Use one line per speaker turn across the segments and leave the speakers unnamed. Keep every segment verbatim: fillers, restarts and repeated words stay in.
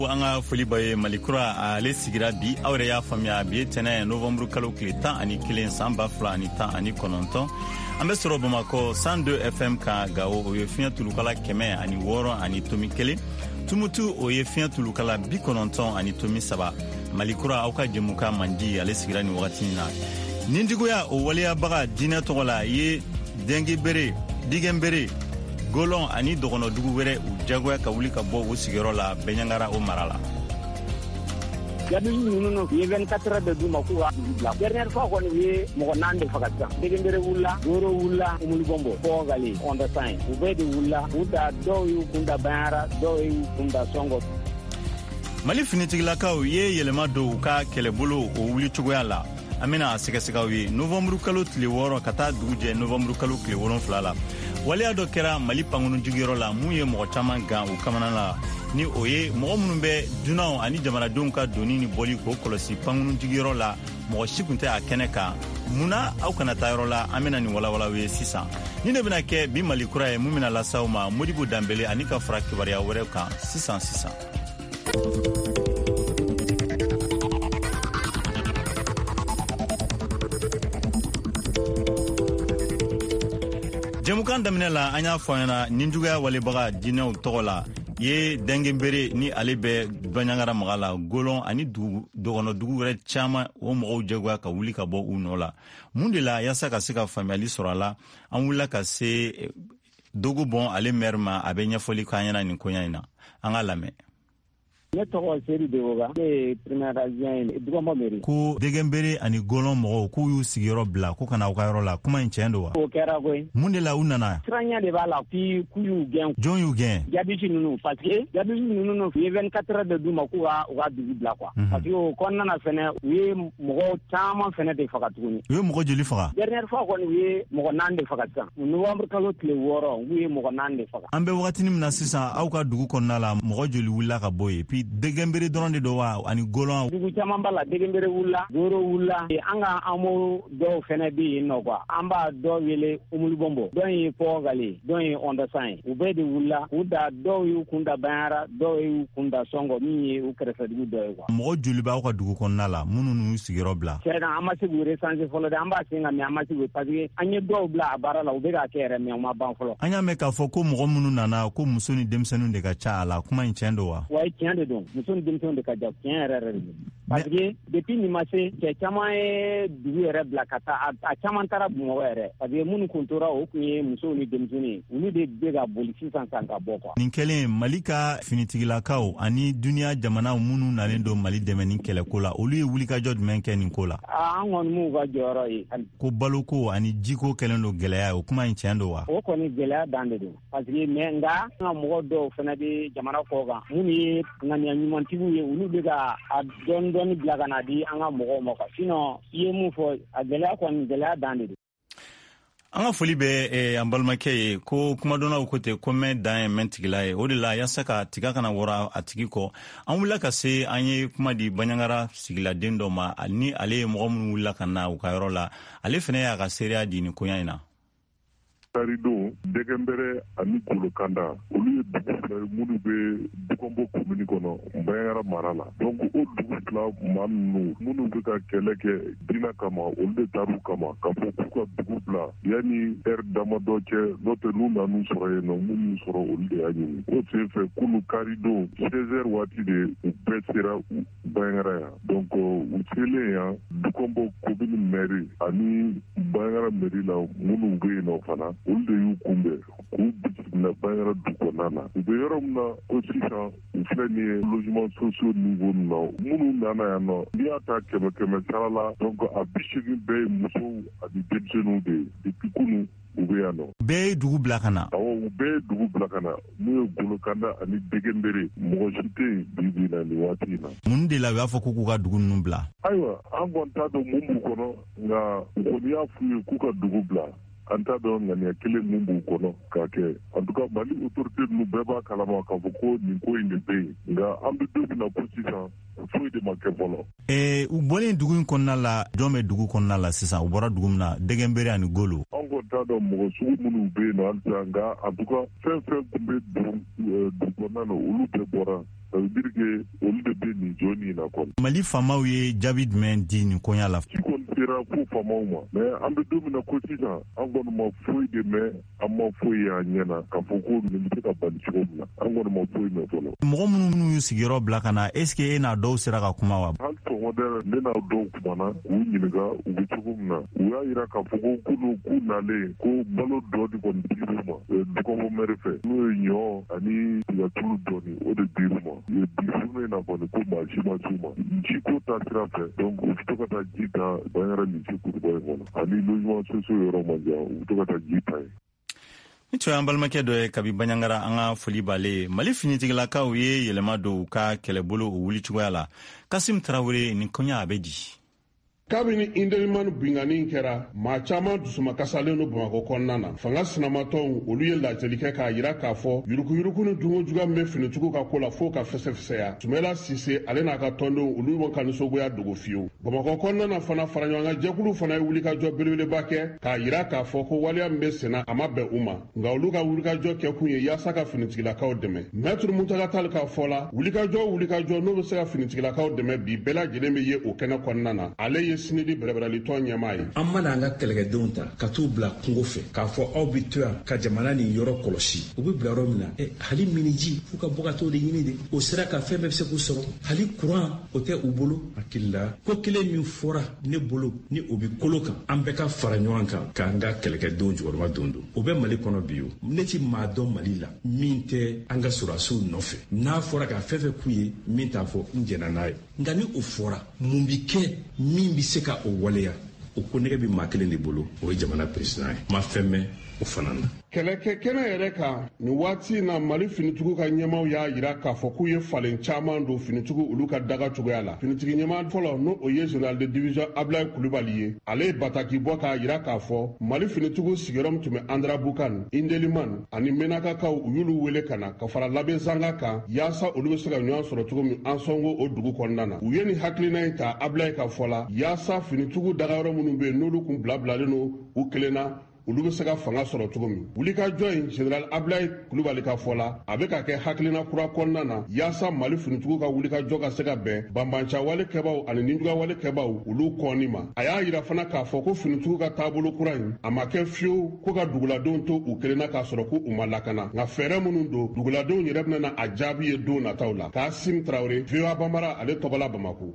an ka foli b'a ye Malikura ale sigira bi aw yɛrɛ y'a faamuya bi tɛnɛ novembre kalo tile tan ani kelen san ba fila ani tan ani kɔnɔntɔn an bɛ sɔrɔ Bamakɔ cent deux F M kan Gawo o ye fiɲɛ tulukala kɛmɛ ani wɔɔrɔ ani tomi kelen Tumutu o ye fiɲɛ tulukala bi kɔnɔntɔn ani tomi saba Malikura aw ka jɛmukan mandi ale sigira nin wagati in na ninjuguya o waleyabaga diinɛ tɔgɔ la ye dengi bere digɛn bere Golon ani dɔgɔnɔdugu wɛrɛ u jagoya ka wuli ka bɔ u sigiyɔrɔ la Bɛɲangara o mara la.
Yabi ninnu ye vingt-quatre heures de duma k'u ka dugu bila. Dernière fois kɔni u ye mɔgɔ naani de faga sisan. Degenbere wulila, Goro wulila, Umulibɔnbɔ, Fɔgali, Ondasan. U bɛɛ de wulila. U da dɔw y'u kun da Banyara, dɔw y'u kun da Sɔngɔ.
Mali finitigilakaw ye yɛlɛma don u ka kɛlɛbolo o wuli cogoya la. An bɛna a sɛgɛsɛgɛw ye novembre kalo tile wɔɔrɔ ka taa dugu jɛ novembre kalo tile wolonfila la. Waleya dɔ kɛra Mali pankunu jigiyɔrɔ la mun ye mɔgɔ caman gan u kamana la ni o ye mɔgɔ minnu bɛ dunanw ani jamanadenw ka doni ni bɔli k'o kɔlɔsi pankunu jigiyɔrɔ la mɔgɔ si kun tɛ a kɛnɛ kan munna aw kana taa yɔrɔ la an bɛna nin walawalaw ye sisan ni ne bɛna kɛ bi Mali kura ye mun bɛna lasaw ma Modibo Danbele ani ka fara kibaruya wɛrɛ kan sisan sisan. Jɛmukan daminɛ la an y'a fɔ ɲɛna ninjuguya walebaga diinɛw tɔgɔ la ye dengenbere ni ale bɛ Bɛɲangara maga la Golon ani dɔgɔnɔdugu wɛrɛ caman o mɔgɔw jagoya ka wuli ka bɔ u nɔ la mun de la yaasa ka se ka faamuyali sɔrɔ a la an wulila ka se Dogo Bɔn ale maire ma a bɛ ɲɛfɔli k'an ɲɛna nin koɲa in na an ka lamɛn.
Ne tɔgɔ Seri Dewoga ne ye premier adjoint Dugomɔ mairie. Ko
Degenbere ani Golon mɔgɔw k'u y'u sigiyɔrɔ bila ko kana u ka yɔrɔ la kuma in tiɲɛ don wa?
O kɛra koyi.
Mun de la u nana?
Siranya de b'a la puis k'u y'u gɛn.
Jɔn y'u gɛn?
Jabisi ninnu parce que jabisi ninnu u ye vingt-quatre heures de d'u ma k'u ka u ka dugu bila quoi. Parce que o kɔnɔna na fɛnɛ u ye mɔgɔ caman fɛnɛ de faga tuguni.
U ye mɔgɔ joli faga?
Dernière fois kɔni u ye mɔgɔ naani de faga sisan. Novembre kalo tile wɔɔrɔ u ye mɔgɔ naani de faga.
An bɛ wagatini min na sisan aw ka dugu kɔnɔna la mɔgɔ joli wulila ka bɔ yen puis Degenbere dɔrɔn de don wa ani Golon?
Dugu caman b'a la Degenbere wulila, Goro wulila, an ka amouru dɔw fɛnɛ bɛ yen nɔ quoi. An b'a dɔw wele Umulibɔnbɔ, dɔw ye Fɔgali, dɔw ye Ondasan. U bɛɛ de wulila, u da dɔw y'u kun da Banyara, dɔw y'u kun da Sɔngɔ min ye u kɛrɛfɛ dugu dɔ ye quoi.
Mɔgɔ joli b'aw ka dugu kɔnɔna la minnu n'u sigiyɔrɔ bila?
Tiɲɛna an ma se k'u recenser fɔlɔ dɛ, an b'a sen ka mɛ an ma se k'u parce que an ye dɔw bila a baara la u bɛ k'a kɛ yɛrɛ mɛ u ma ban fɔlɔ.
An y'a mɛn k'a fɔ ko mɔgɔ minnu nana ko muso ni denmisɛnninw de ka ca a la kuma in tiɲɛ don wa?
Wa tiɲɛ de don muso ni denmisɛnninw de ka ca tiɲɛ yɛrɛ yɛrɛ de don. Parce que depuis nin ma se cɛ caman ye dugu yɛrɛ bila ka taa a caman taara Bamakɔ yɛrɛ parce que minnu kun tora o kun ye musow ni denmisɛnninw olu de bɛ ka boli sisan san ka bɔ quoi. Nin
kɛlen Mali ka finitigilakaw ani duniya jamanaw minnu nalen don Mali dɛmɛ ni kɛlɛko la olu ye wulikajɔ jumɛn kɛ nin ko la?
An kɔni m'u ka jɔyɔrɔ ye.
Ko baloko ani jiko kɛlen don gɛlɛya o kuma in tiɲɛ don wa?
O kɔni gɛlɛya dan de don parce que mais nka an ka mɔgɔ dɔw fana bɛ jamana kɔ kan minnu ye ŋaniya ɲumantigiw ye olu bɛ ka a dɔɔni dɔɔni bila ka na di an ka mɔgɔw ma quoi sinon i ye mun fɔ a gɛlɛya kɔni gɛlɛya dan de don.
An ka foli bɛ an balimakɛ ye ko kumadɔnnaw ko ten ko mɛn dan ye mɛn tigila ye o de la yaasa ka tiga kana wɔrɔ a tigi kɔ an wulila ka se an ye kuma di Bɛɲangara sigiladen dɔ ma ni ale ye mɔgɔ minnu wulila ka na u ka yɔrɔ la ale fana y'a ka seereya di nin koɲa in na.
Taridon, Degenbere ani Kolokanda olu ye dugu fila minnu bɛ Dugombo commune kɔnɔ Bɛɲangara mara la donc o dugu fila maa ninnu minnu bɛ ka kɛlɛ kɛ diinɛ kama olu de taar'u kama k'a fɔ k'u ka dugu bila yanni heure damadɔ cɛ n'o tɛ n'u nan'u sɔrɔ yen nɔ minnu sɔrɔ olu de y'a ɲini o sen fɛ kunu karidon seize heures waati de u bɛɛ sera Bɛɲangara yan donc u selen yan Dugombo commune mairie ani Bɛɲangara mairie la minnu bɛ yen nɔ fana olu de y'u kunbɛn k'u bisimila Bɛɲangara du kɔnɔna na u bɛ yɔrɔ min na ko sisan u filɛ nin ye logement sociaux niveau na minnu nana yan nɔ n'i y'a ta kɛmɛ kɛmɛ sara la donc a bi seegin bɛɛ ye musow ani denmisɛnninw de ye depuis kunu u bɛ yan nɔ.
Bɛɛ ye dugu bila ka na.
Awɔ u bɛɛ ye dugu bila ka na n'u ye Golokanda ani Degenbere mɔgɔ si tɛ yen bi bi na nin waati in na.
Mun de la u y'a fɔ k'u k'u ka dugu ninnu bila?
Ayiwa an kɔni t'a dɔn mun b'u kɔnɔ nka u kɔni y'a f'u ye k'u ka dugu bila. An t'a dɔn ŋaniya kelen mun b'u kɔnɔ k'a kɛ en tout cas Mali autorité ninnu bɛɛ b'a kalama k'a fɔ ko nin ko in de bɛ yen nka an bɛ don min na ko sisan foyi de ma kɛ fɔlɔ.
Ɛɛ u bɔlen dugu in kɔnɔna la jɔn bɛ dugu kɔnɔna la sisan u bɔra dugu min na Degenbere ani Golo.
Anw ko ta da mo su munu be na alanga abuka fe fe kumbe du du konano ulu te bora birge olu de be ni joni na kon
Mali famaw ye David Mendy ni konya la
ko tira ko famaw ma mais ambe domina ko sisa angon ma foi de me amma foi ya nyana ka foko ni ka ban chomna angon ma foi me tolo
mo munu yu sigiro blakana est-ce que na do sira ka kuma wa
hal to modere ne na do kuma na u nyinga u chumna u ya ira ka foko kuno kunale ko balo do di kon diruma du ko mo merefe no nyo ani ya tulu doni o de diruma ye bifune na kon ko ma shima chuma chiko ta trafe donc u to ka jita bayara ni chiko ko bono ani lojuma soso yoro manja u to ka jita
ni to an balmake do kabi banyangara anga foli bale Mali finitigila ka uye yelema do ka kelebolo o wuli chugala Kasim Traoré ni konya abedi
kabini Indeliman bingani kɛra maa caman dusuma kasalen no Bamakɔ kɔnɔna na fanga sinamatɔw olu ye lajɛli kɛ k'a yira k'a fɔ yurukuyuruku ni dungo juguya min bɛ finitugu ka ko la fo ka fɛsɛfɛsɛya Sumela Sise ale n'a ka tɔndenw olu ma ka nisɔngoya dogo fiyewu Bamakɔ kɔnɔna na fana faraɲɔgɔnkan jɛkulu fana ye wulikajɔ belebeleba kɛ k'a yira k'a fɔ ko waleya min bɛ senna a ma bɛn u ma nka olu ka wulikajɔ kɛ kun ye yaasa ka finitigilakaw dɛmɛ Maître Muntaka Tall k'a fɔ la wulikajɔ wulikajɔ n'o bɛ se ka finitigilakaw dɛmɛ bi bɛɛ lajɛlen bɛ ye o kɛnɛ kɔnɔna na ale ye sinidi bɛrɛbɛrɛli tɔn ɲɛmaa ye
an mana an ka kɛlɛkɛdenw ta ka t'u bila kungo fɛ k'a fɔ aw bi to yan ka jamana nin yɔrɔ kɔlɔsi u bɛ bila yɔrɔ min na ɛ hali miniji f'u ka bɔ ka t'o de ɲini de o sera ka fɛn bɛɛ bɛ se k'u sɔrɔ hali kuran o tɛ u bolo hakili la ko kelen min fɔra ne bolo ni o bi kolo kan an bɛɛ ka fara ɲɔgɔn kan k'an ka kɛlɛkɛdenw jɔyɔrɔma don don o bɛ Mali kɔnɔ bi o ne ti maa dɔn Mali la min tɛ an ka sɔrɔdasiw nɔfɛ n'a fɔra ka fɛn fɛn k'u ye min t'a fɔ n jɛna n'a ye nka ni o fɔra mun bi kɛ min bi se ka o waleya o ko nege bi maa kelen de bolo o ye jamana president ye ma fɛn mɛn o fana na
kɛlɛkɛ kɛnɛ yɛrɛ kan nin waati na Mali finitugu ka ɲɛmaw y'a yira k'a fɔ k'u ye falen caman don finitugu olu ka daga cogoya la finitigi ɲɛma fɔlɔ n'o o ye général de division Ablaye Kulibali ye ale ye bataki bɔ k'a yira k'a fɔ Mali finitugu sigiyɔrɔ tun bɛ Andra Bukan Indeliman ani Menakakaw u y'olu wele ka na ka fara labɛn zanga kan yaasa olu bɛ se ka ɲɔgɔn sɔrɔ cogo min an sɔngo o dugu kɔnɔna na u ye nin hakilina in ta Ablaye ka fɔ la yaasa finitugu dagayɔrɔ minnu bɛ yen n'olu kun bilabilalen don u kelen na olu bɛ se ka fanga sɔrɔ cogo min wulikajɔ in général Ablaye Kulibali ka fɔ la a bɛ ka kɛ hakilina kura kɔnɔna na yaasa Mali finitugu ka wulikajɔ ka se ka bɛn banbanca wale kɛbaw ani ninjuguya wale kɛbaw olu kɔnni ma a y'a yira fana k'a fɔ ko finitugu ka taabolo kura in a ma kɛ fiyewu ko ka duguladenw to u kelenna k'a sɔrɔ ko u ma lakana nka fɛɛrɛ minnu don duguladenw yɛrɛ bɛna na a jaabi ye don nataw la Kasim Traoré V O A Banbara ale tɔgɔla Bamako.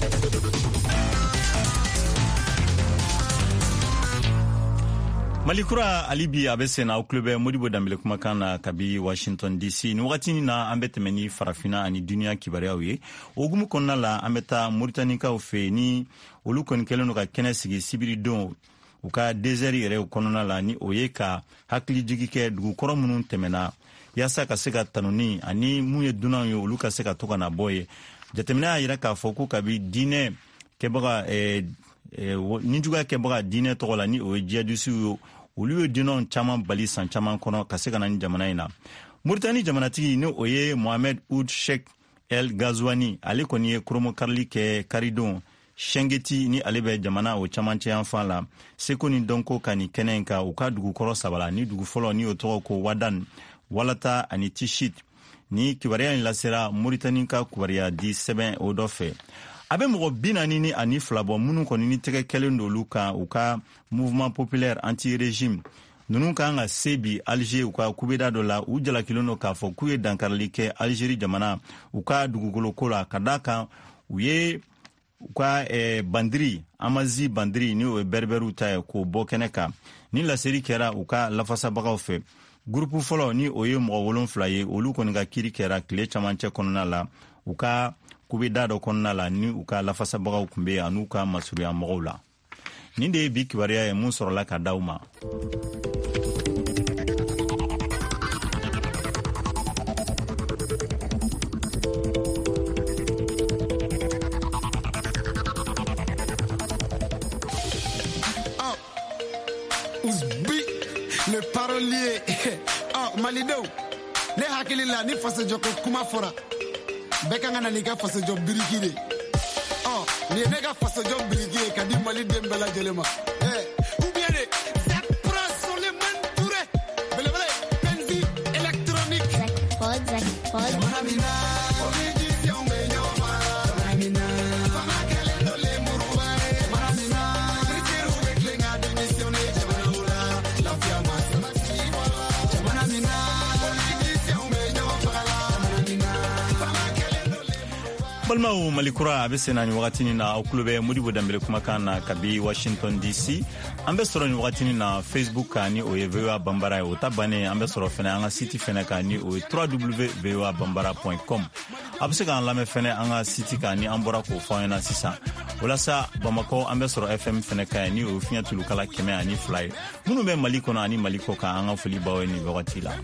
Malikura Alibi abesena au klube Modibo Dambele kumakana kabi Washington D C. Ni wakati na ambete meni farafina ani dunia kibareawe. Ogumu konna la ambeta Mauritania ufe ni uluko nikeleno ka kenesigi sibiri don uka deseri ere ukonona la ni oyeka hakli jigike dugu koro munun temena. Yasa ka seka tanuni ani muye dunan yo uluka seka toka na boye. Jatemina ayira ka foku kabi dine kebaga eh, E, ninjuga ke baga dine togola ni o jihadisi yo olu yo dinon chama bali san chama kono kaseka na jamana ina Mauritanie jamana tigi ni oye Mohamed Ould Cheikh El Ghazouani ale koni ye kromo karli ke karidon shengeti ni alebe jamana o chama che enfant la seko ni donko kani kenenka uka dugu koro sabala ni dugu folo ni otogo ko wadan walata ani tishit ni kibaria ni lasera Mauritanie ka kubaria di seben odofe abe mɔgɔ binani ni ani filabɔ minnu kɔni ni tɛgɛ kɛlen d'olu kan u ka mouvement populaire anti-régime ninnu kan ka se bi Alger u ka kubeda dɔ la u jalakilen do k'a fɔ k'u ye dankarili kɛ Algérie jamana u ka dugukolo la ka da kan u ye u ka eh, bandiri amazi bandiri ni o ye berberiw ta ye k'o bɔ kɛnɛ kan ni laseri kɛra u ka lafasabagaw fɛ groupe fɔlɔ ni o ye mɔgɔ wolonfila ye olu kɔni ka kiri kɛra tile camancɛ kɔnɔna la u ka kube da dɔ kɔnɔna la ni u ka lafasabagaw kun bɛ an'u ka masuruya mɔgɔw la nin de ye bi kibaruya ye mun sɔrɔla ka d'aw ma
le parolier oh Malido ne hakili la ni fase joko kuma fora beka ngana ni ka fase job biriki de oh ni ne ka fase job biriki ka di Mali dem bela jelema eh ou bien de cette
balmaw malikura abe senani wakatini na okulube mudibo dambele kumakana kabi Washington D C ambe soro ni wakatini na Facebook ani oyevewa bambara o tabane ambe soro fena anga site fena kani o w w w point vewa bambara point com abse kan lame fena anga site kani ambora ko fona sisa wala sa Bamako ambe soro F M fena kani o finya tulukala keme ani fly munu be maliko na ani maliko ka anga fuli bawe ni wakatila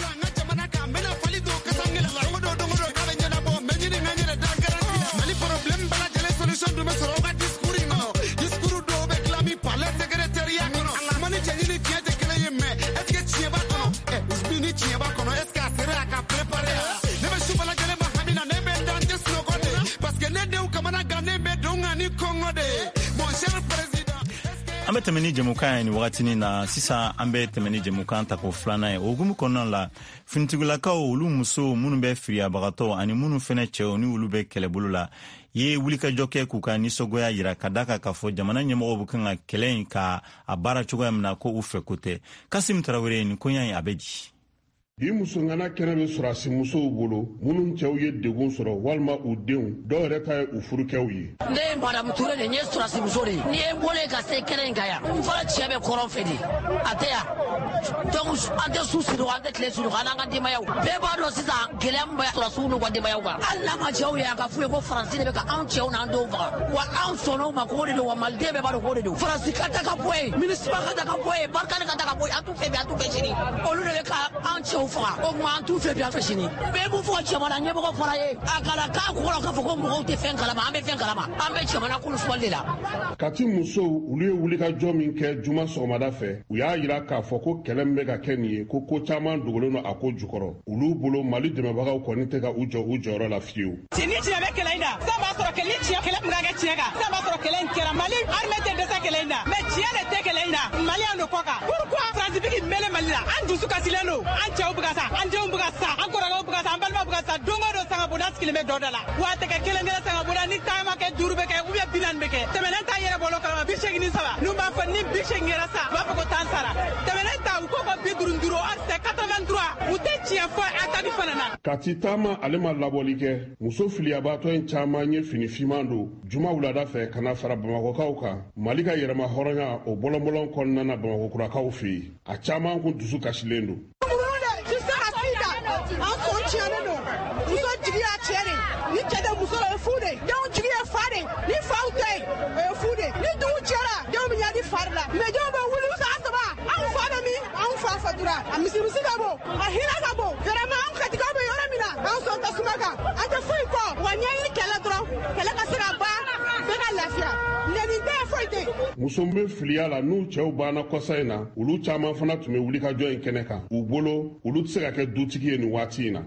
ambe temeni jemukan ni wakatini na sisa ambe temeni jemukan tako flana e ogumu konon la fintigula ka olu muso munu be fria bagato ani munu fene cheo ni ulu be kelebulu la ye wulika joke kuka ni sogoya yira kadaka kafo jamana nyemo bukan kelen ka abara chugo mna ko ufe kote Kasim Traoré ni konya abeji
Bi muso ngana kɛnɛ bɛ sɔrɔ asi musow bolo minnu cɛw ye degun sɔrɔ walima u denw dɔw yɛrɛ ta ye u furukɛw ye.
Ne ye Madame Touré de ye sɔrɔ asi muso de ni ye bɔlen ka se kɛnɛ in kan yan n fana cɛ bɛ kɔrɔn fɛ de a tɛ yan donc an tɛ su siri an tɛ tile siri an n'an ka denbayaw bɛɛ b'a dɔn sisan gɛlɛya min bɛ sɔrɔsiw n'u ka denbayaw kan hali n'an ka cɛw ye a ka f'u ye ko Faransi de bɛ ka anw cɛw n'an denw faga wa anw sɔnn'o ma k'o de don wa maliden bɛɛ b'a dɔn k'o de don Faransi ka ta ka bɔ yen MINUSMA ka ta ka bɔ yen Barkhane ka ta ka bɔ yen an t'u fɛ bi an t'u fɛ sini olu de bɛ ka anw cɛw faga o tuma an t'u fɛ bi an fɛ sini bɛɛ b'u fɔ cɛmana ɲɛmɔgɔ fara ye a kana k'a kɔrɔ k'a fɔ ko mɔgɔw tɛ fɛn kalama an bɛ fɛn kalama an bɛ cɛmana kɔlɔsibali de la.
Kati musow olu ye wulikajɔ min kɛ juma sɔgɔmada fɛ u y'a yira k'a fɔ ko kɛlɛ min bɛ ka kɛ nin ye ko ko caman dogolen don a ko jukɔrɔ olu bolo Mali dɛmɛbagaw kɔni tɛ ka u jɔ u jɔyɔrɔ la fiyewu.
Ni tiɲɛ bɛ kɛlɛ in na sisan b'a sɔrɔ kɛlɛ tiɲɛ kɛlɛ min ka kɛ tiɲɛ kan sisan b'a sɔrɔ kɛlɛ in kɛra Mali armée tɛ dɛsɛ kɛlɛ in na mais tiɲɛ de tɛ kɛlɛ in na Maliyɛn de kɔ kan pourquoi France bɛ k'i mêlé Mali la an dusu kasilen don an cɛw bɛ ka sa an denw bɛ ka sa an kɔrɔkɛw bɛ ka sa an balimaw bɛ ka sa don o don sangabonda sigilen bɛ dɔ da la wa a tɛ kɛ kelen kelen sangabonda ni temps ma kɛ duuru bɛ kɛ ou bien bi naani bɛ kɛ tɛmɛnen ta yɛrɛ bolo kalama bi seegin ni saba n'u b'a fɔ ni bi seegin yɛrɛ sa u b'a fɔ ko tan sara tɛmɛnen ta u ko ko bi duuru duuru or c'est quatre-vingt-trois u tɛ tiɲɛ fɔ attaque fana na.
Kati taama ale ma labɔli kɛ muso filiyabaatɔ in caman ye fini fiman don juma wulada fɛ kana fara Bamakɔkaw kan Mali ka yɛrɛma hɔrɔnya o bɔlɔnbɔlɔn kɔnɔna na Bamakokurakaw fɛ yen a caman kun dusu kasilen don.
An sɔn tiɲɛnen don muso jigi y'a cɛ de ni cɛ tɛ muso la o ye fu de denw jigi ye fa de ni faw tɛ yen o ye fu de ni dugu cɛra denw bɛ ɲadi fari la mais denw bɛ wuli san saba anw fa bɛ min anw fa fatura a misimisi ka bon a hinɛ ka bon vraiment anw katigaw bɛ yɔrɔ min na anw sɔn tasuma kan an tɛ foyi kɔ wa ɲɛɲini kɛlɛ dɔrɔn kɛlɛ ka se ka ban bɛɛ ka lafiya nɛni tɛ foyi tɛ.
muso bɛ filiya la n'u cɛw banna kɔsa in na olu caman fana tun bɛ wulikajɔ in kɛnɛ kan u bolo olu tɛ se ka kɛ dutigi ye nin waati in na.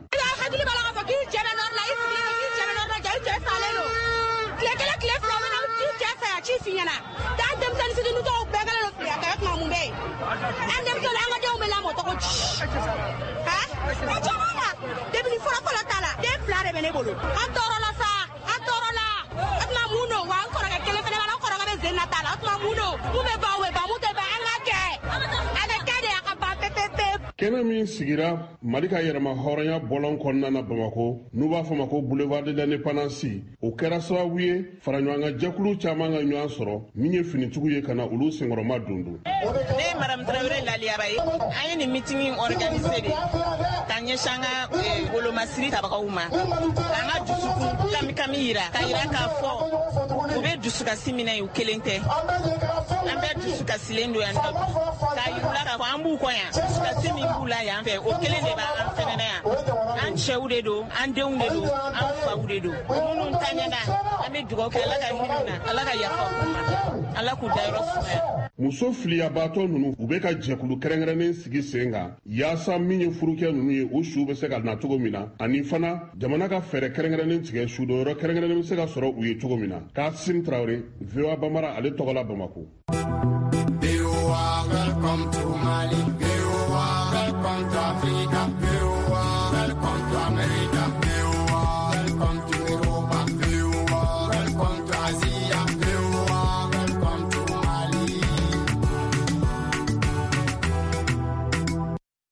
Kɛnɛ min sigira Mali ka yɛrɛma hɔrɔnya bɔlɔn kɔnɔna na Bamako n'u b'a fɔ ma ko boulevard de l'indépendance o kɛra sababu ye faraɲɔgɔnka jɛkulu caman ka ɲɔgɔn sɔrɔ min ye finitigiw ye ka na olu senkɔrɔma dundun.
Ne ye Madame Traoré Laliyaba ye an ye nin meeting organisé de ka ɲɛsin an ka bolomasiri tabagaw ma k'an ka dusukun kami kami yira ka yira k'a fɔ u bɛ dusukasi min na ye u kelen tɛ an bɛɛ dusukasilen don yan nɔ k'a yir'u la k'a fɔ an b'u kɔ yan dusukasi min b'u la yan fɛ o kelen de b'an fɛnɛ na yan an cɛw de don an denw de don an faw de don minnu taɲɛna an bɛ dugawu kɛ Ala ka hinɛ na Ala ka yafa u ma Ala k'u dayɔrɔ sumaya.
Muso filiyabaatɔ ninnu u bɛ ka jɛkulu kɛrɛnkɛrɛnnen sigi sen kan yaasa min ye furukɛ ninnu ye o su bɛ se ka na cogo min na ani fana jamana ka fɛɛrɛ kɛrɛnkɛrɛnnen tigɛ sudonyɔrɔ kɛrɛnkɛrɛnnen bɛ se ka sɔrɔ u ye cogo min na. Kasim Traoré, V O A Bambara, ale tɔgɔ la Bamako.
V O A, welcome to Mali. V O A, welcome to Africa. V O A, welcome to America. V O A, welcome to Europa. V O A, welcome to Asia. V O A, welcome to Mali.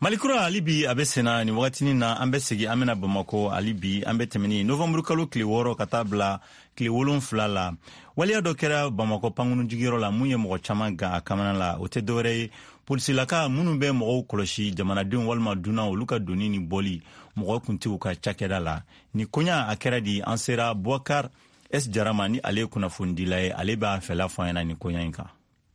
Malikura alibi abesena ni wakati na ambesegi amena Bamako alibi ambetemini November kalo kile woro katabla kile wolon flala wali adokera Bamako pangunu jigiro la munye mo chamaga akamana la otedore polisi laka munu be mo koloshi jamana dun walma duna oluka donini boli mo kunti uka chakeda la ni konya akera di ansera Bouakar es jaramani ale kuna fundila ale ba fela fana ni konya inka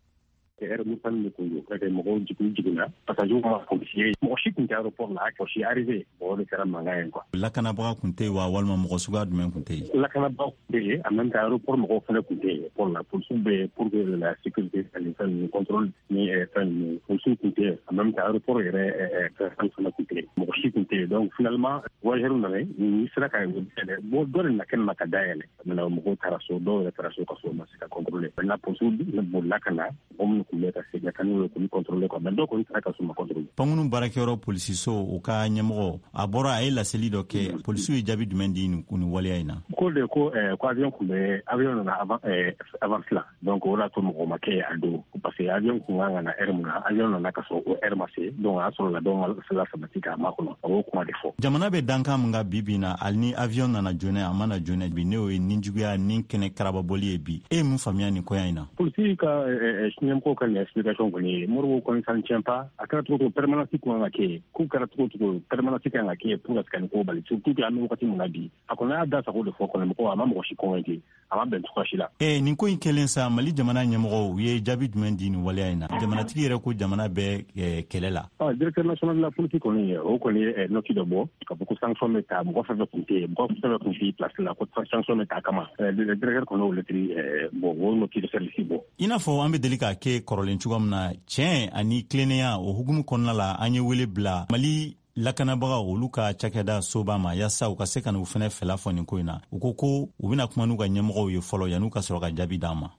er mutan ne ko ka de mo jigu jiguna parce que ma policier mo shi kun ta rapport la ko shi arrivé bo le kara mangayen ko
la kana ba kunte wa walma mo suga du men kunte
la kana ba de en même temps rapport mo fele kunte pour la pour soube pour que la sécurité sanitaire le contrôle ni fan pour soube kunte en même temps rapport est est fele kunte mo shi kunte donc finalement wajeru na ni sera ka bo do na ken makadayele na mo ko taraso do taraso ko so masika contrôler la pour soube bo la kana kumeta sega kanu ko contrôler ko mendo ko ntaka suma contrôler
pangunu barakero polisi so o ka nyemro abora ay la selido ke polisi jabi du mendi ni kuni wali ayna
ko de ko ko avion ko be avion na avant avant cela donc on a tout mo maké ado parce que avion ko nganga na ermuna avion na kaso o ermase donc aso la donc cela sabatika makono o ko ma defo
jamana be danka mga bibina alni avion na jone amana jone bi ne o ninjuya ninkene karaba boli bi e mu famia ni ko ayna
polisi ka nyem ko kan explication ko ni moro ko san champa akara to permanence ko ngake ku kara to to permanence ka ngake pour scan ko bali surtout que anu wakati munabi akona ada sa ko de foko ne ko ama mo shi ko ngi ama ben to shila
eh ni ko ikelen sa mali jamana nyamro ye jabi dumendi ni wali ayna jamana tire ko jamana be kelela
ah directeur national de la politique ko ni o ko ni noti de bo ka beaucoup sanction meta mo fa ko te mo fa ko fi place la ko sanction meta kama le directeur ko no le tri bo wo noti de service bo
ina fo ambe delika ke korolen chugam na chen ani klenia o hugumu konna la anye wele bla mali lakana baga oluka chakeda sobama yasa ukaseka na ufene fela foni koina ukoko ubina kumanuga nyemgo ye follow yanuka soroka jabi dama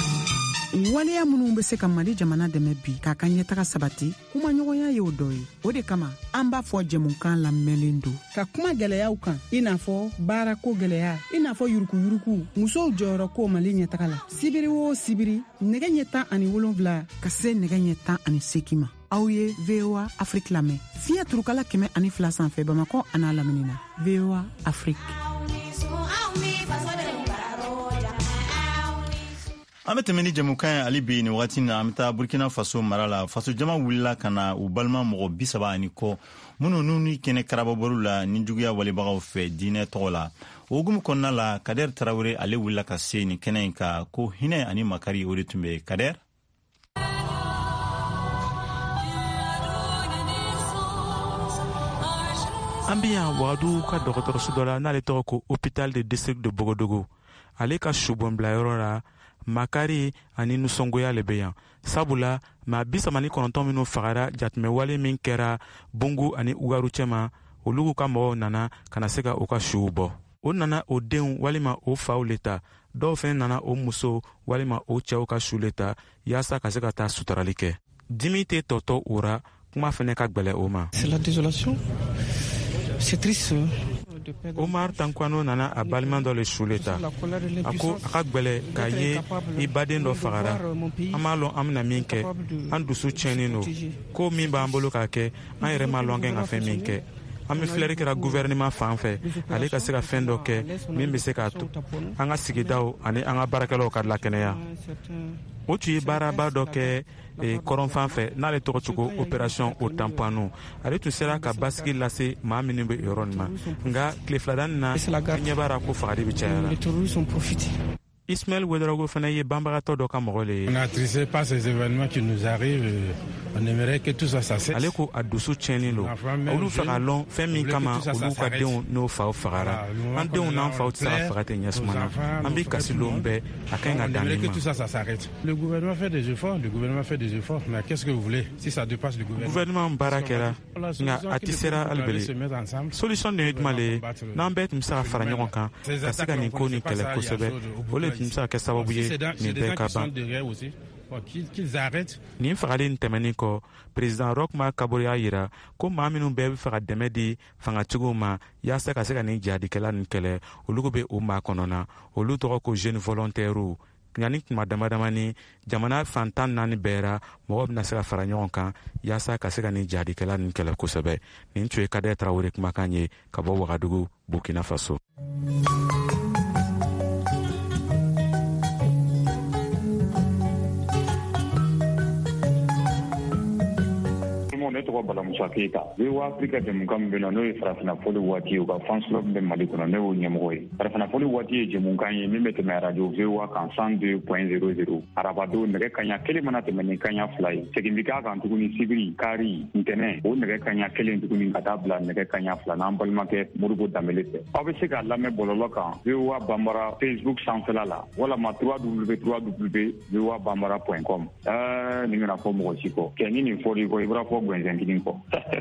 waleya minnu be se ka mali jamana dɛmɛ bi k'a ka ɲɛtaga sabati kuma ɲɔgɔnya ye o dɔ ye o de kama an b'a fɔ jɛmukan lamɛnlen don ka kuma gwɛlɛyaw kan i n'a fɔ baarako gwɛlɛya i n'a fɔ yurukuyuruku musow jɔyɔrɔ ko mali ɲɛtaga la sibiri o sibiri nɛgɛ ɲɛ tan ani wolonfila ka se nɛgɛ ɲɛ tan ani seki ma aw ye V O A Afrique lamɛn fiɲɛ turukala kɛmɛ ani fila sanfɛ Bamako an'a lamini na V O A Afrique.
Ametemeni jamukan alibi ni wakati na amita Burkina Faso marala Faso jama wulila kana u balma mɔgɔ bisaba ani kɔ minnu nuni kɛnɛ karababoru la ni juguya walibagaw fɛ diinɛ tɔgɔ la o hukumu kɔnɔna la Kader Tarawele ale wulila ka se ni kɛnɛ in ka ko hinɛ ani makari o de tun bɛ Kader.
An bɛ yan Wagadu ka dɔgɔtɔrɔso dɔ la n'ale tɔgɔ ko hôpital de district de Bogodogo ale ka subɔnbilayɔrɔ la makari ani nusɔngoya le bɛ yan sabula maa bisaba ni kɔnɔntɔn minnu fagara jatemɛwale min kɛra Bungu ani Ugaru cɛma olu ka mɔgɔw nana kana se ka o ka suw bɔ o nana o denw walima o faw le ta dɔw fɛnɛ nana o muso walima o cɛw ka su le ta yaasa ka se ka taa sutarali kɛ dimi tɛ tɔtɔ o ra kuma fɛnɛ ka gwɛlɛ o ma.
C'est la désolation. C'est triste.
Omar Tankwano nana a balima dɔ le su le ta a ko a ka gwɛlɛ k'a ye i baden dɔ fagara an m'a lɔn an bena min kɛ an dusu tiɲɛnin no ko min b'an bolo k'a kɛ an yɛrɛ m'a lɔn kɛ ka fɛn min kɛ an be filɛri kɛra gouvernement fan fɛ ale ka se ka fɛn dɔ kɛ min be se k'a to an ka sigidaw ani an ka baarakɛlaw ka lakɛnɛya o tun ye baaraba dɔ kɛ kɔrɔn fan fɛ n'ale tɔgɔ cogo opération o tampano ale tun sera ka basigi lase maa minnu be yɔrɔ nin ma nka tile filadani na ɲɛ b'ara ko fagadi be cayara Ismaël Ouedraogo fana ye banbagatɔ dɔ ka mɔgɔ le ye.
On est attristé par ces événements qui nous arrivent. On aimerait que tout ça cesse.
Ale ko a dusu tiɲɛnen don. Olu fɛ ka lɔn fɛn min kama olu ka denw n'o faw fagara. An denw n'an faw tɛ se ka faga ten ɲɛsuma na. An bɛ kasi lon bɛɛ a ka ɲi ka dan nin ma.
Que tout ça ça s'arrête. Le gouvernement fait des efforts, le gouvernement fait des efforts, mais qu'est-ce que vous voulez si ça dépasse le gouvernement?
Gouvernement baara kɛra nka a tɛ sera hali bele. Solution de ye jumɛn le ye n'an bɛɛ tun bɛ se ka fara ɲɔgɔn kan ka se ka nin ko nin kɛlɛ kosɛbɛ o le tun bɛ se ka kɛ sababu ye nin bɛɛ ka ban. Nin fagali tɛmɛnin kɔ président Roch-Marc Kabore y'a yira ko maa minnu bɛɛ bɛ fɛ ka dɛmɛ di fangatigiw ma yaasa ka se ka nin jihadikɛla nin kɛlɛ olu bɛ o maa kɔnɔ na olu tɔgɔ ko jeune volontaire ɲani kuma damadamani jamana fantan naani bɛɛra mɔgɔ bena se ka fara ɲɔgɔn kan yaasa ka se ka nin jadikɛla nin kɛlɛ kosɛbɛ. nin tun ye Kadɛ Tarawele kumakan ye ka bɔ Wagadugu, Burkina Faso.
ne tɔgɔ Bala Musa Keyita. V O A Afrique jɛmukan min bɛ na n'o ye farafinafoli waati ye, u ka fans club bɛ Mali kɔnɔ, ne y'o ɲɛmɔgɔ ye. Farafinafoli waati ye jɛmukan ye min bɛ tɛmɛ radio V O A kan cent deux point zéro zéro. Arabadon nɛgɛ kaɲa kelen mana tɛmɛ ni kaɲa fila ye. Segin bi k'a kan tuguni sibiri, kari, ntɛnɛn, o nɛgɛ kaɲa kelen tuguni ka taa bila nɛgɛ kaɲa fila n'an balimakɛ Modibo Dambele fɛ. Aw bɛ se k'a lamɛn bɔlɔlɔ kan V O A Banbara Facebook sanfɛla la walama w w w point v o a banbara point com. Ɛɛ nin bɛna fɔ mɔgɔ si kɔ. Kɛ ni nin fɔr'i kɔ i b'a fɔ gwɛnsɛn kɔ.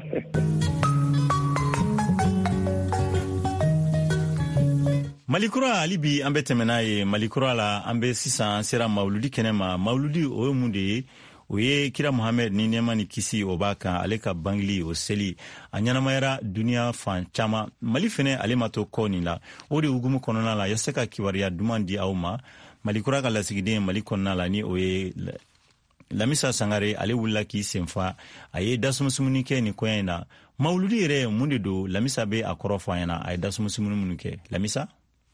Malikura ali bi an bɛ tɛmɛ n'a ye. Malikura la an bɛ sisan sera mawuludi kɛnɛ ma. Mawuludi o ye mun de ye? O ye Kira Muhamɛd ni nɛɛma ni kisi o b'a kan ale ka bangili o seli a ɲɛnamayara duniya fan caman. Mali fɛnɛ ale ma to kɔ nin la. O de hukumu kɔnɔna la yasa ka kibaruya duman di aw ma. Malikura ka lasigiden Mali kɔnɔna la ni o ye Lamisa Sangare ale wulila k'i senfa a ye dasumunsumuni kɛ nin koɲɛ in na. Mawuludi yɛrɛ mun de don? Lamisa bɛ a kɔrɔ fɔ an ɲɛna. A ye dasumunsumuni minnu kɛ. Lamisa?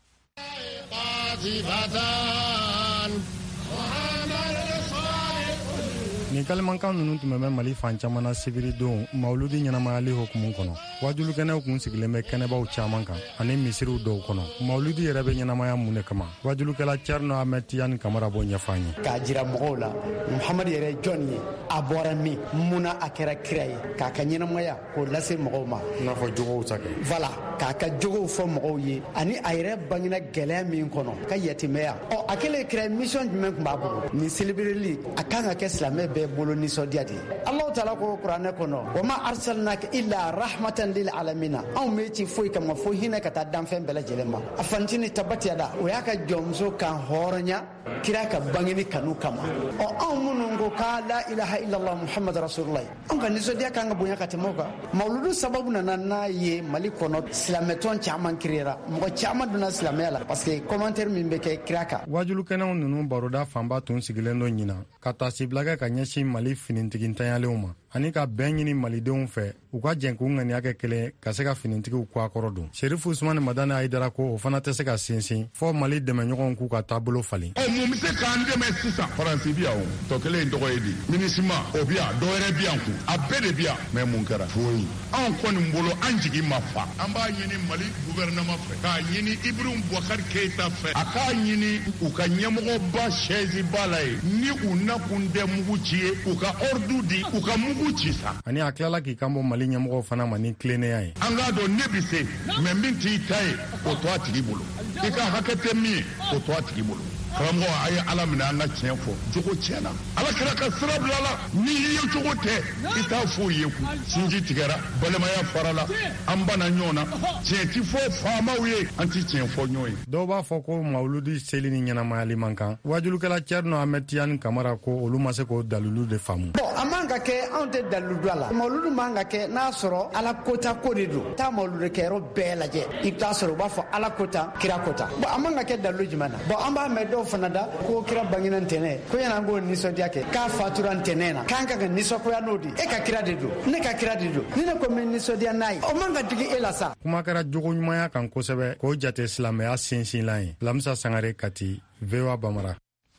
Ni kalimankan ninnu tun bɛ Mali fan caman na sibiri don mawuludi ɲɛnamayali hukumu kɔnɔ. Wajulukɛnɛw kun sigilen bɛ kɛnɛbaw caman kan ani misiriw dɔw kɔnɔ. Mawuludi yɛrɛ bɛ ɲɛnamaya mun de kama? Wajulukɛla Thierno Ahmed Tidiane Kamara b'o ɲɛfɔ an ye.
K'a jira mɔgɔw la Muhamadu yɛrɛ jɔn ye, a bɔra min, munna a kɛra kira ye, k'a ka ɲɛnamaya k'o lase mɔgɔw ma.
I n'a fɔ jogow ta kɛ.
Voilà, k'a ka jogow fɔ mɔgɔw ye ani a yɛrɛ bangena gɛlɛya min kɔnɔ ka yatimɛya. Ɔ a kɛlen kira mission jumɛn tun b'a bolo? Nin célébreli a kan ka kɛ silamɛ bɛɛ bolo nisɔndiya de ye. Alahu taala ko kuranɛ kɔnɔ wa ma arsalnaka illa rahmatan lil alamina. Anw bɛ ci foyi kama fo hinɛ ka taa danfɛn bɛɛ lajɛlen ma. A fantini tabatiyada o y'a ka jɔnmuso kan hɔrɔnya kira ka bangeni kanu kama. Ɔ anw minnu ko ka la ilaha illallah muhammad rasulullah anw ka nisɔndiya kan ka bonya ka tɛmɛ o kan. Mawuludu sababu nana n'a ye Mali kɔnɔ silamɛtɔn caman kiriyera, mɔgɔ caman donna silamɛya la parce que commentaire min bɛ kɛ kira kan.
Wajulukɛnɛw ninnu baroda fanba tun sigilen don ɲina ka taa sibila kɛ ka ɲɛsin Mali finitigitanyalenw ma ani ka bɛn ɲini malidenw fɛ u ka jɛn k'u ŋaniya kɛ kelen ka se ka finitigiw kɔ a kɔrɔ don. Sherifu Usmani Madani Ayidara ko o fana tɛ se ka sinsin fɔ Mali dɛmɛɲɔgɔnw k'u ka taabolo falen.
Ɔ mun bɛ se k'an dɛmɛ sisan? Faransi bi yan o, tɔ kelen in tɔgɔ ye di? Minisima o bi yan, dɔwɛrɛ bi yan kun, a bɛɛ de bi yan. Mais mun kɛra? Foyi. Anw kɔni bolo an jigi ma fa. An b'a ɲini Mali gouvernement fɛ, k'a ɲini Ibrahim Boubacar Keita fɛ, a k'a ɲini u ka ɲɛmɔgɔba chaise ba la ye, ni u nakun tɛ mugu ci ye, u ka ordre di, u ka mugu ci sa.
Ani a tilala k'i kan bɔ Mali ɲɛmɔgɔw fana ma ni tilennenya ye.
An k'a dɔn ne bi se, mais min t'i ta ye, o to a tigi bolo. I ka hakɛ tɛ min ye, o to a tigi bolo. Karamɔgɔ a ye Ala minɛ an ka tiɲɛ fɔ, jogo tiɲɛna. Ala kɛra ka sira bila la, ni i ye jogo tɛ, i t'a fɔ ye kun. Sinji tigɛra, balimaya farala, an banna ɲɔgɔn na, tiɲɛ ti fɔ faamaw ye, an ti tiɲɛ fɔ ɲɔgɔn ye.
Dɔw b'a fɔ ko mawuludi seli ni ɲɛnamayali man kan. Wajulukɛla Thierno Ahmed Tidiane Kamara ko olu ma se k'o dalilu de faamu.
Bon a man ka kɛ anw tɛ dalilu don a la. Mawuludu man ka kɛ n'a sɔrɔ Ala kota ko de don. Taa mawuludu kɛyɔrɔ bɛɛ lajɛ, i bɛ taa sɔrɔ u b'a fɔ Ala kota, kira kota. Bon a man ka kɛ dalilu jumɛn na? Bon an b'a mɛn dɔw fana da ko kira bangena ntɛnɛn ko yana an k'o nisɔndiya kɛ k'a fatura ntɛnɛn na k'an ka ka nisɔngoya n'o de e ka kira de don ne ka kira de don ni ne ko n bɛ nisɔndiya n'a ye o man ka digi e la sa.
Kuma kɛra jogo ɲumanya kan kosɛbɛ k'o jate silamɛya sinsinlan ye. Lamisa Sangare Kati, V O A Bamara.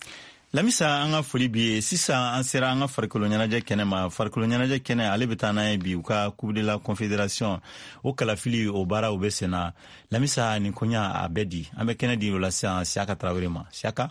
Lamisa an ka foli bi ye sisan an sera an ka farikolo ɲɛnajɛ kɛnɛ ma. Farikolo ɲɛnajɛ kɛnɛ ale bɛ taa n'a ye bi u ka Coupe de la Confédération o kalafili o baara u bɛ sen na. Lamisa nin koɲa a bɛ di an bɛ kɛnɛ di o la sisan Siaka Tarawele ma. Siaka.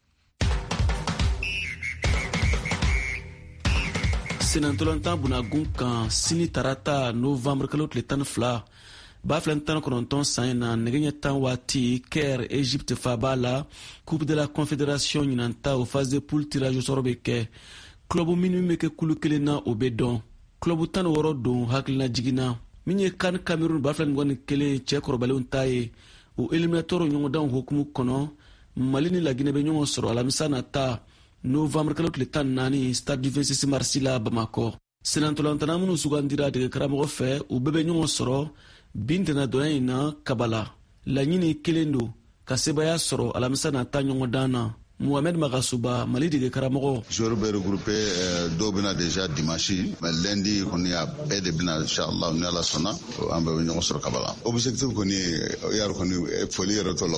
Senantolantan bunagun kan sini tarata novembre kalo tile tan ni fila b'a filɛ tan kɔnɔntɔn san in na nɛgɛ ɲɛ tan waati Caire Egypte fa b'a la Coupe de la Confédération ɲinanta o phase de poule tirage au sort bɛ kɛ club minnu bɛ kɛ kulu kelen na o bɛ dɔn club tan ni wɔɔrɔ don hakilina jiginna min ye CAN Cameroun b'a filɛ ɲɔgɔn ni kelen cɛ kɔrɔbalenw ta ye o éliminatoire ɲɔgɔndanw hukumu kɔnɔ Mali ni Laginɛ bɛ ɲɔgɔn sɔrɔ alamisa nata novembre kalo tile tan naani stade du vingt-six mars la Bamako. Senantolantana minnu sugandira dege karamɔgɔ fɛ u bɛɛ bɛ ɲɔgɔn sɔrɔ bi ntɛnɛdonya in na Kabala. Laɲini kelen don ka sebaya sɔrɔ alamisa nata ɲɔgɔndan na Mohamed Magasuba, Mali de Karamoro.
Je vais regrouper Dobina déjà dimanche, mais lundi, on y a aidé Bina, Inch'Allah, on est à la Sona, on va venir sur Kabbalah. Objectif qu'on est, il y a reconnu, folie et retour là.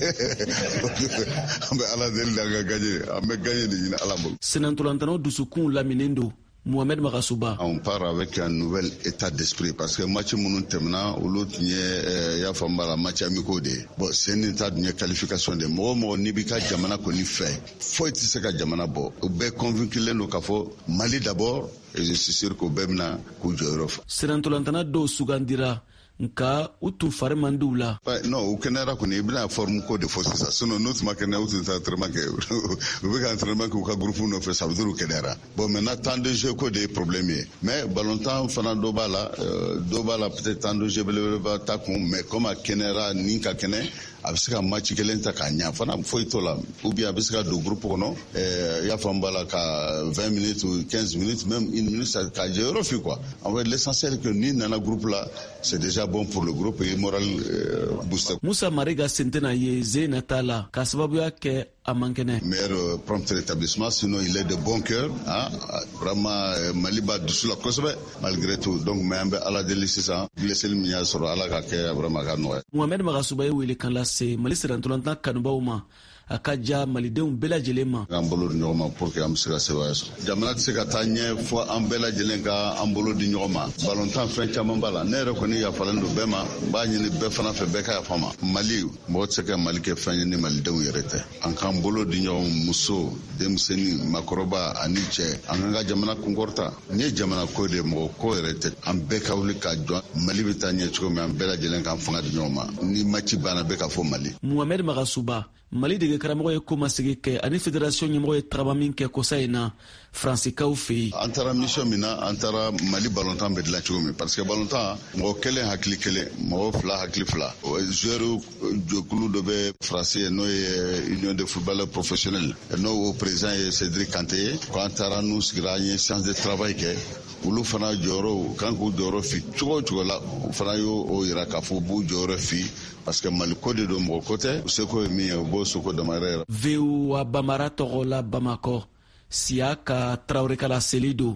On va à la délire, on va gagner, on va gagner à la boule.
Senantolantano Dusukun Laminendo. Mohamed Magasuba.
On part avec un nouvel état d'esprit parce que match mounou temna ou l'autre n'y ya famba la match amico de. Bon, c'est un état de qualification de mo mo nibika jamana ko ni fait. Faut être ce que jamana bo. Ou be convaincu le no kafo Mali d'abord et je suis sûr qu'au bemna ku jorof.
Senantolantana do sugandira. Nka utu fare mandula.
Non, au Canada qu'on est bien forme code de force ça. Sinon notre maquina ou tout entraînement que vous voyez entraînement que vous groupe nous fait ça veut dire au Canada. Bon maintenant tant de jeux que des problèmes. Mais balontan fana dobala dobala peut-être tant de jeux va takum mais comme à Canada ni ka Kenya abisika match kelen ta kanya fana foi tola ou bien abisika do groupe kono eh ya fambala ka vingt minutes ou quinze minutes même une minute ça ka jero fi quoi. En fait l'essentiel que ni dans le groupe là c'est déjà bon pour le groupe et moral euh, booster.
Moussa Mariga Sentena Yeze Natala kasababu yake amankene.
Meilleur prompt rétablissement sinon il est de bon cœur hein vraiment Maliba dessous la cause malgré tout donc mais à la délice ça blessé le mia sur ala ka ke vraiment ka noy.
Mohamed Magasuba wele kan la se Mali Serantolanta Kanubauma akaja malidenw bela jelema
ambolo di nyoma pour que am sira sewaso jamana tsika tanye fo am bela jelenga ambolo di nyoma balontan fen chama bala nere ko ni ya falando bema ba ni be fana fe beka ya fama Mali mo tsika Mali ke fanye ni malidenw yerete an kan bolo di nyom muso demseni makoroba aniche anga jamana kungorta ni jamana ko de mo ko yerete am beka wuli ka jo Mali bitanye chiko me am bela jelenga fanga di nyoma ni machi bana beka fo Mali.
Mohamed Magasuba Mali de karamɔgɔ ye komasegi kɛ ani fédération ɲɛmɔgɔ ye tagama min kɛ kosa in na fransikaw fɛ yen.
An taara mission min na an taara Mali balontan bɛ dilan cogo min parce que balontan mɔgɔ kelen hakili kelen mɔgɔ fila hakili fila joueur jɛkulu dɔ bɛ faransi n'o ye union de footballeurs professionnels n'o o président ye Cédric Kanté ye ko an taara n'u sigira an ye séance de travail kɛ olu fana jɔyɔrɔ kan k'u jɔyɔrɔ fi cogo o cogo la o fana y'o yira k'a fɔ b'u jɔyɔrɔ fi parce que Mali ko de don mɔgɔ ko tɛ seko ye min ye o b'o seko damayɛrɛ.
V O A Bamara tɔgɔ la Bamakɔ Siaka Traoré Kala Selido.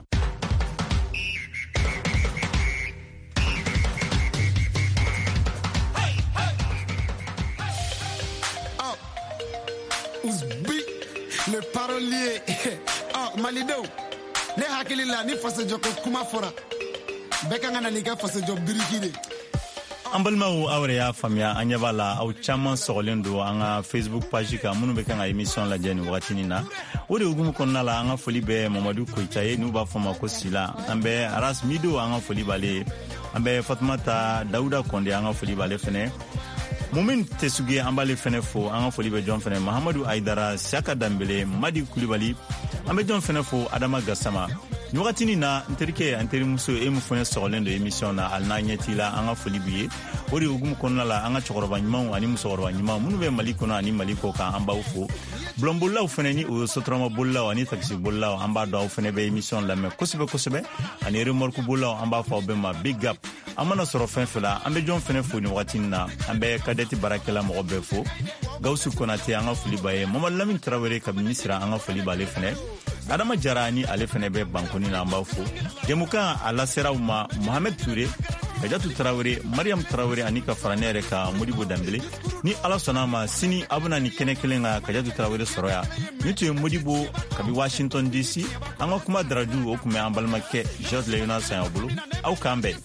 Le parolier oh Malidenw ne hakili la ni fasojo ko kuma fora bɛɛ ka kan ka na n'i ka fasojo biriki de.
An balimaw aw yɛrɛ y'a faamuya an ɲɛ b'a la aw caman sɔgɔlen don an ka Facebook page kan minnu bɛ kan ka émission lajɛ nin wagatinin na o de hukumu kɔnɔna la an ka foli bɛ Mamadu Koyita ye n'u b'a fɔ ma ko Sila an bɛ Aras Mido an ka foli b'ale ye an bɛ Fatumata Dawuda Konde an ka foli b'ale fɛnɛ Mumin Tesuge an b'ale fɛnɛ fo an ka foli bɛ jɔn fɛnɛ Mahamadu Aidara Siaka Dambele Madi Kulibali an bɛ jɔn fɛnɛ fo Adama Gassama ni wagatinin na n terikɛ an terimuso e mu fɛnɛ sɔgɔlen do émission na hali n'a ɲɛ t'i la an ka foli b'i ye o de hukumu kɔnɔna la an ka cɛkɔrɔba ɲumanw ani musokɔrɔba ɲuman minnu bɛ Mali kɔnɔ ani Mali kɔ kan an b'aw fo bulonbolilaw fɛnɛ ni o ye sotarama bolilaw ani taxi bolilaw an b'a dɔn aw fɛnɛ bɛ émission lamɛn kosɛbɛ kosɛbɛ ani remorque bolilaw an b'a fɔ aw bɛɛ ma big up an mana sɔrɔ fɛn fɛn la an bɛ jɔn fɛnɛ fo ni wagatinin na an bɛ kadɛti baarakɛla mɔgɔ bɛɛ fo Gawusu Konate an ka foli b'a ye Mamadu Lamini Tarawele kabini Misira an ka foli b'ale fɛnɛ Adama Jara ni ale fɛnɛ bɛ bankoni na an b'aw fo jɛmukan a laseraw ma Mohamed Touré Kajatu Tarawele Mariam Tarawele ani ka fara ne yɛrɛ ka Modibo Dambele ni Ala sɔnna ma sini a bɛna ni kɛnɛ kelen ka Kajatu Tarawele sɔrɔ yan ni tun ye Modibo kabi Washington D C an ka kuma daraju o tun bɛ an balimakɛ George Léonard Sagna bolo aw k'an bɛn.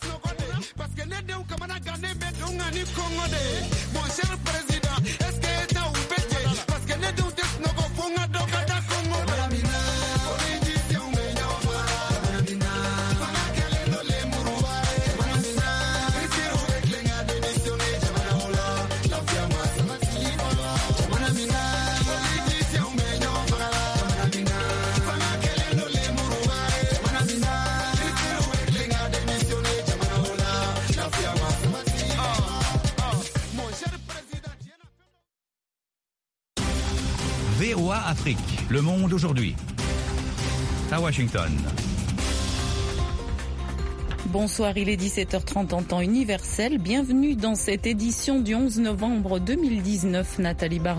V O A Afrique, le monde aujourd'hui. À Washington.
Bonsoir, il est dix-sept heures trente en temps universel. Bienvenue dans cette édition du onze novembre deux mille dix-neuf. Nathalie Bar